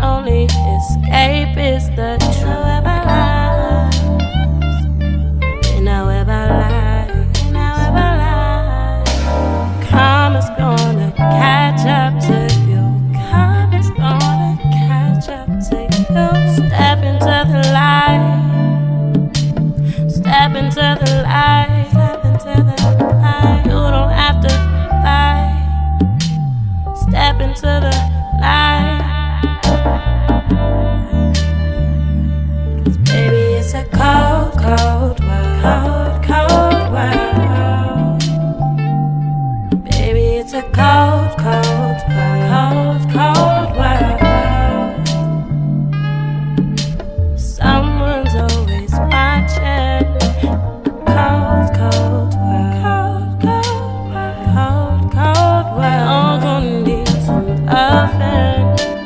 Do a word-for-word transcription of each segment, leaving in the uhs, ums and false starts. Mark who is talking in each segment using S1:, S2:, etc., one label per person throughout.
S1: only escape is the truth. And however lie, and however lie, karma's gonna catch up to you. Karma's gonna catch up to you. Step into the light. Step into the light. Step into the light. You don't have to fight. Step into the light. Baby, it's a cold, cold world. Cold, cold world. Baby, it's a cold, cold world. Cold, cold world. Someone's always watching. Cold, cold world. Cold, cold world. Cold, cold world. All gonna need some loving.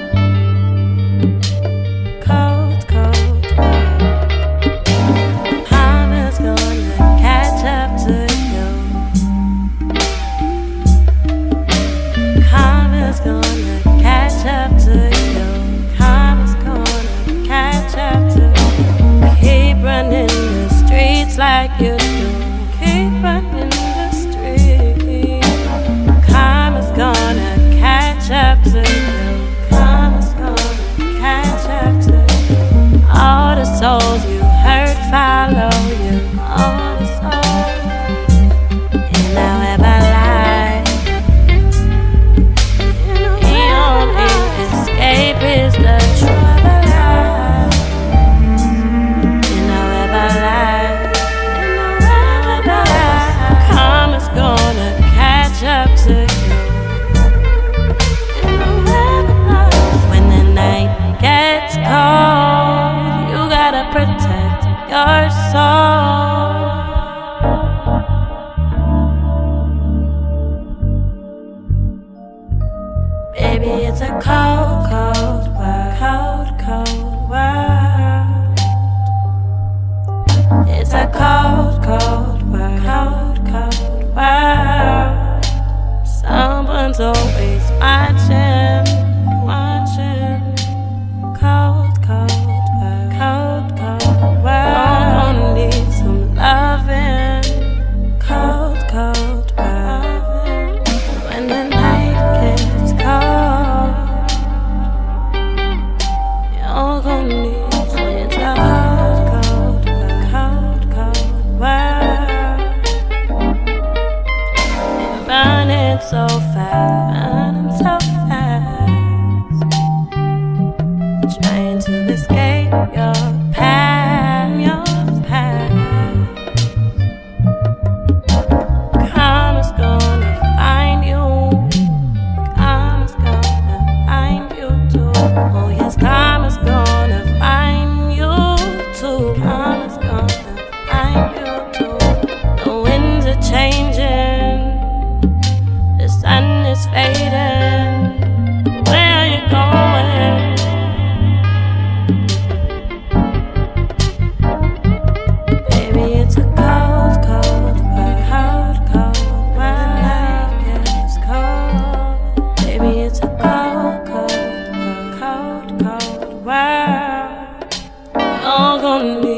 S1: Cold, cold world. Karma's gonna catch up to you. Karma's gonna catch up to you. Karma's gonna catch up to you. Keep running the streets like you do. Keep running the streets. Karma's gonna catch up to you. Karma's gonna catch up to you. All the souls you hurt follow you. All the souls. And however lie, the only escape is the truth. And however lie, karma's gonna catch up to you. When the night gets cold, you gotta protect your soul. Baby, it's a cold, cold world. Cold, cold world. It's a cold, cold world. Cold, cold world. Someone's always watching, watching. Cold, cold world. Cold, cold world. All gonna need some loving. Cold, cold world. When the night gets cold, you're gonna need. It's a cold, cold world. Cold, cold world. You're running so fast, running so fast, trying to escape your path, your path. Karma's gonna find you. Karma's gonna find you too. Oh yes, karma's gonna find you too. Karma's gonna find you too. The winds are changing. The sun is fading. Where are you going? Baby, it's a cold, cold world. Cold, cold world. The night gets cold. Baby, it's a cold, cold world. Cold, cold world. You're gonna need